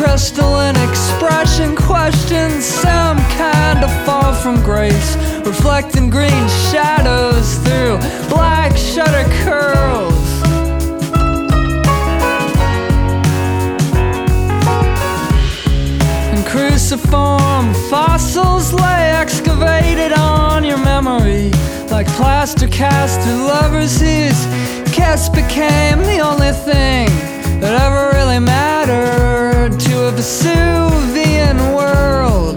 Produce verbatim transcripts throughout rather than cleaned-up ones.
crystalline expression questions some kind of fall from grace, reflecting green shadows through black shutter curls. And cruciform fossils lay excavated on your memory, like plaster cast through lovers whose kiss became the only thing that ever really mattered to a Vesuvian world.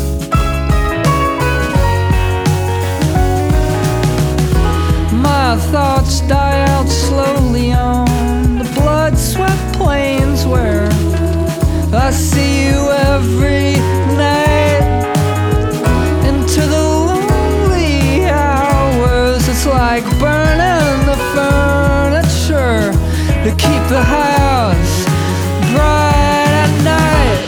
My thoughts die out slowly on the blood-swept plains where I see you every night. Into the lonely hours, it's like burning the furniture to keep the house bright at night.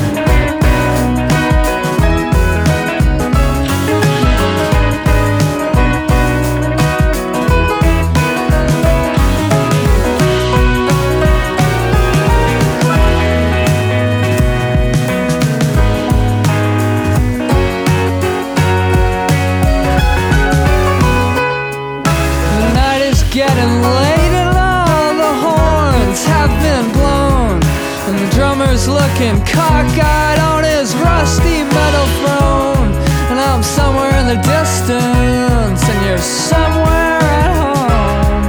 The night is getting late and all the horns have been blown, and the drummer's looking cockeyed on his rusty metal throne. And I'm somewhere in the distance, and you're somewhere at home.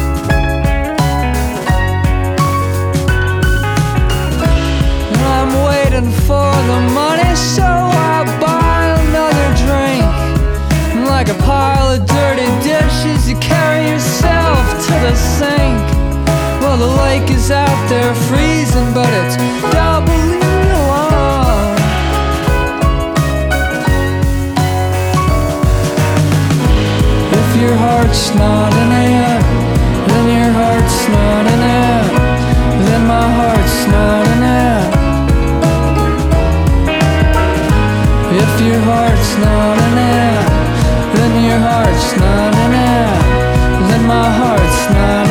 And I'm waiting for the money, so I buy another drink. And like a pile of dirty dishes, you carry yourself to the sink. Well, the lake is out there freezing, but it's doubly long. If your heart's not in it, then your heart's not in it, then my heart's not in it. If your heart's not in it, then your heart's not in it, then my heart's not in it.